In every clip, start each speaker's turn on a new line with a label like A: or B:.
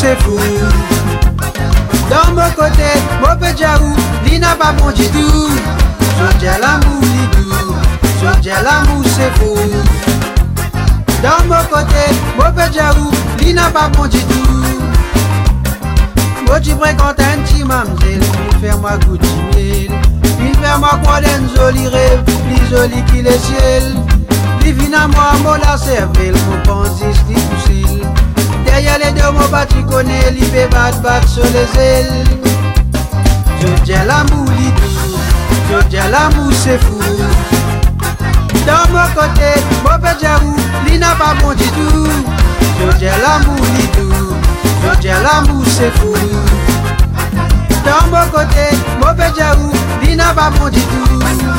A: c'est fou. Dans mon côté, mon péjaou, il n'a pas bon du tout. Je dis l'amour, lidou. Je dis l'amour, c'est fou. Dans mon côté, mon péjaou, il n'a pas bon du tout. Moi, tu fréquentes un petit mamzelle, puis faire-moi goût de miel. Puis faire-moi croire d'un joli rêve, plus joli qu'il est ciel. Puis finalement, moi la cervelle, mon pensif, li poussile. Derrière les deux, mon bat, tu connais, li fait battre sur les ailes. Je dis l'amour, lidou. Je dis l'amour, c'est fou. Dans mon côté, mon péjaou, li n'a pas bon du tout. Je dis l'amour, lidou. Je dis l'amour, c'est fou. Dans mon côté, mon péjaou, il n'a pas bon du tout.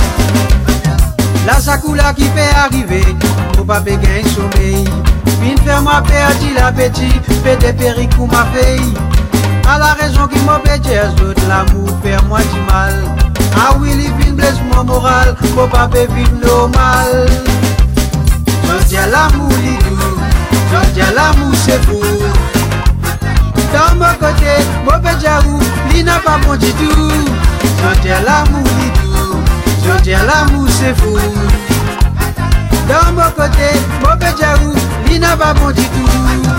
A: La sacoula qui fait arriver, mon papa gagne sommeil. Une ferme perdu l'appétit, fait des péricous ma fille. À la raison qui m'a pété, l'autre l'amour fait moi du mal. Ah oui, il vient blesse mon moral, mon papa vit normal. Je dis l'amour, lidou. Je dis l'amour, c'est fou. Dans mon côté, mon péjaou, il n'a pas bon du tout. Je dis l'amour, lidou. Je dis l'amour, c'est fou. Dans mon côté, mon péjaou, il n'a pas bon du tout.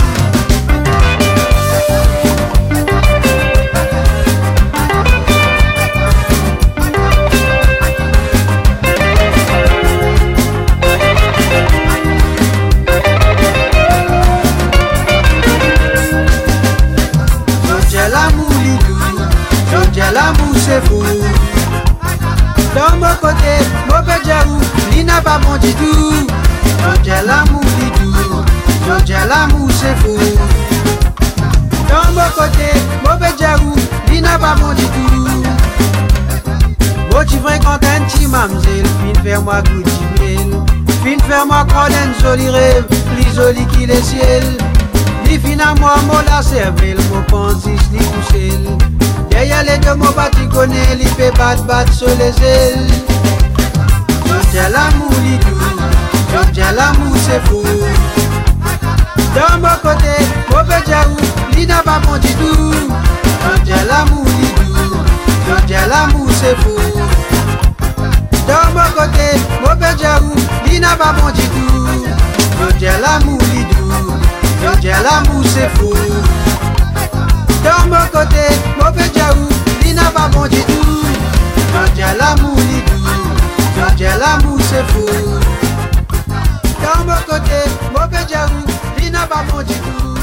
A: L'amour c'est fou. Dans mon côté, mon péjaou, il n'a pas bon du tout. Je dis l'amour, lidou. Je dis l'amour c'est fou. Dans mon côté, mon péjaou, il n'a pas bon du tout. Moi tu fréquentes un petit mamzelle, fin faire-moi goût de miel. Fin faire-moi croire d'un joli rêve, plus joli qu'il est ciel. Li finalement, moi la cervelle, mon pensif, li pousselle. Derrière les deux mots tu connais, il fait battre sur les ailes. Je dis l'amour, lidou. Je dis l'amour, c'est fou. Dans mon côté, mon péjaou, il n'a pas bon du tout. Je dis l'amour, lidou. Je dis l'amour, c'est fou. Dans mon côté, mon péjaou, il n'a pas bon du tout. Je dis l'amour, lidou. Je dis l'amour, c'est fou. Dans mon côté, mon péjaou, il n'a pas bon du tout. Je dis l'amour, lidou. Je dis l'amour, c'est fou. Dans mon côté, mon péjaou, il n'a pas bon du tout.